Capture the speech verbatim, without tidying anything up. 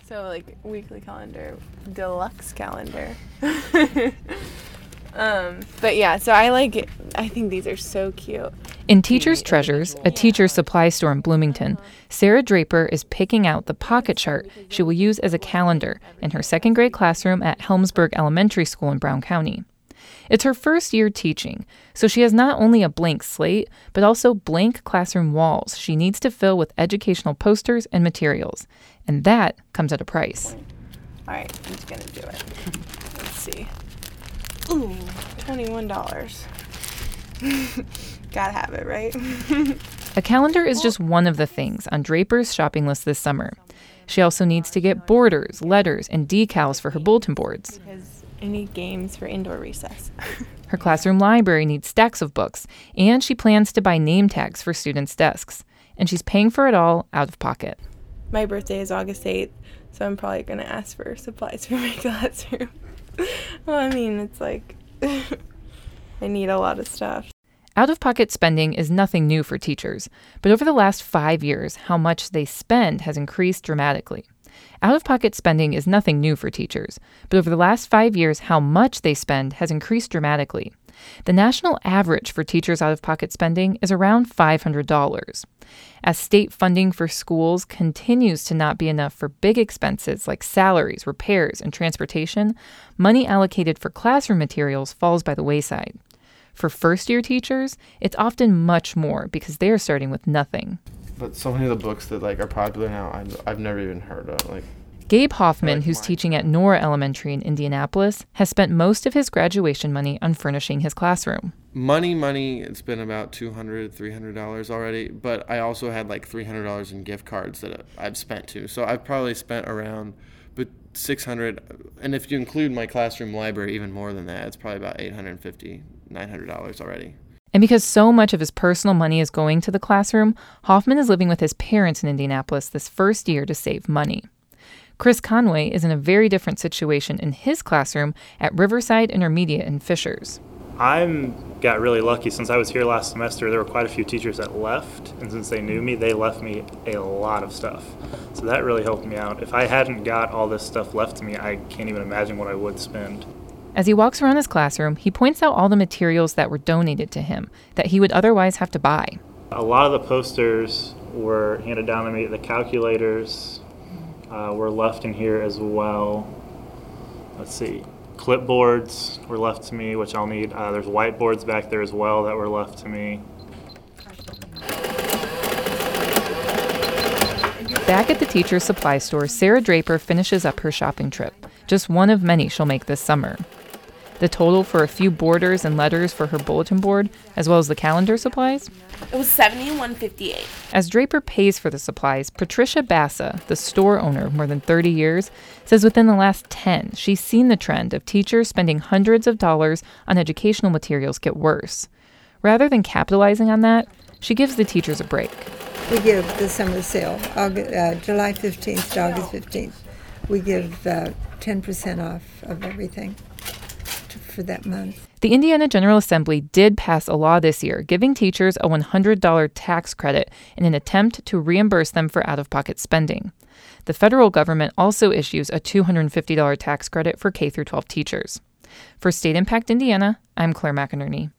So, like, weekly calendar, deluxe calendar. um, but yeah, so I like, I think these are so cute. In Teacher's Treasures, a teacher's supply store in Bloomington, Sarah Draper is picking out the pocket chart she will use as a calendar in her second grade classroom at Helmsburg Elementary School in Brown County. It's her first year teaching, so she has not only a blank slate, but also blank classroom walls she needs to fill with educational posters and materials. And that comes at a price. All right, I'm just going to do it. Let's see. Ooh, twenty-one dollars. Gotta have it, right? A calendar is just one of the things on Draper's shopping list this summer. She also needs to get borders, letters, and decals for her bulletin boards. Because I need games for indoor recess. Her classroom library needs stacks of books, and she plans to buy name tags for students' desks. And she's paying for it all out of pocket. My birthday is August eighth, so I'm probably going to ask for supplies for my classroom. Well, I mean, it's like, I need a lot of stuff. Out-of-pocket spending is nothing new for teachers, but over the last five years, how much they spend has increased dramatically. Out-of-pocket spending is nothing new for teachers, but over the last five years, how much they spend has increased dramatically. The national average for teachers' out-of-pocket spending is around five hundred dollars. As state funding for schools continues to not be enough for big expenses like salaries, repairs, and transportation, money allocated for classroom materials falls by the wayside. For first-year teachers, it's often much more because they are starting with nothing. But so many of the books that like are popular now, I've, I've never even heard of. Like Gabe Hoffman, like who's mine. teaching at Nora Elementary in Indianapolis, has spent most of his graduation money on furnishing his classroom. Money, money, it's been about two hundred dollars, three hundred dollars already, but I also had like three hundred dollars in gift cards that I've spent too. So I've probably spent around but six hundred dollars, and if you include my classroom library, even more than that, it's probably about eight hundred fifty dollars, nine hundred dollars already. And because so much of his personal money is going to the classroom, Hoffman is living with his parents in Indianapolis this first year to save money. Chris Conway is in a very different situation in his classroom at Riverside Intermediate in Fishers. I got really lucky. Since I was here last semester, there were quite a few teachers that left, and since they knew me, they left me a lot of stuff. So that really helped me out. If I hadn't got all this stuff left to me, I can't even imagine what I would spend. As he walks around his classroom, he points out all the materials that were donated to him that he would otherwise have to buy. A lot of the posters were handed down to me. The calculators uh, were left in here as well. Let's see. Clipboards were left to me, which I'll need. Uh, there's whiteboards back there as well that were left to me. Back at the teacher's supply store, Sarah Draper finishes up her shopping trip, just one of many she'll make this summer. The total for a few borders and letters for her bulletin board, as well as the calendar supplies? It was seventy-one fifty-eight. As Draper pays for the supplies, Patricia Bassa, the store owner of more than thirty years, says within the last ten, she's seen the trend of teachers spending hundreds of dollars on educational materials get worse. Rather than capitalizing on that, she gives the teachers a break. We give the summer sale, August, uh, July fifteenth to August fifteenth. We give uh, ten percent off of everything to, for that month. The Indiana General Assembly did pass a law this year giving teachers a one hundred dollars tax credit in an attempt to reimburse them for out-of-pocket spending. The federal government also issues a two hundred fifty dollars tax credit for K through twelve teachers. For State Impact Indiana, I'm Claire McInerney.